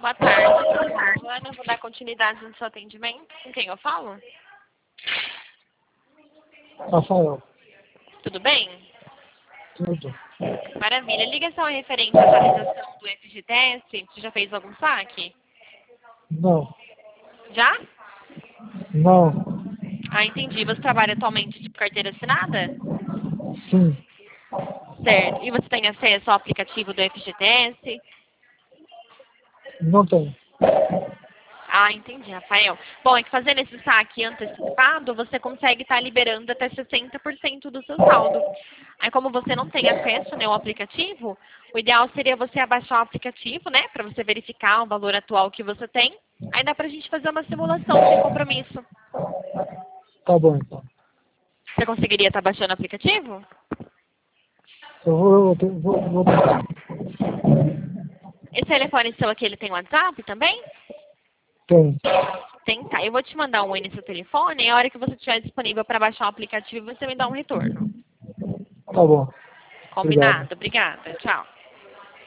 Boa tarde, Ana. Vou dar continuidade no seu atendimento. Com quem eu falo? Rafael, Tudo bem? tudo. Maravilha. Ligação referente à atualização do FGTS. Você já fez algum saque? Não, Já? não, Ah, entendi. Você trabalha atualmente de carteira assinada? sim, Certo. E você tem acesso ao aplicativo do FGTS? não tenho. Ah, entendi, Rafael. Bom, é que fazendo esse saque antecipado, você consegue estar liberando até 60% do seu saldo. Aí, como você não tem acesso, né, ao aplicativo, o ideal seria você abaixar o aplicativo, né, para você verificar o valor atual que você tem. Aí dá pra gente fazer uma simulação sem compromisso. Tá bom, então. Você conseguiria estar baixando o aplicativo? Eu vou tentar. Esse telefone seu aqui, ele tem WhatsApp também? Tem. Tem, tá. Eu vou te mandar um oi no seu telefone e a hora que você estiver disponível para baixar o aplicativo, você me dá um retorno. Tá bom. Obrigado. Combinado? Obrigada. Tchau.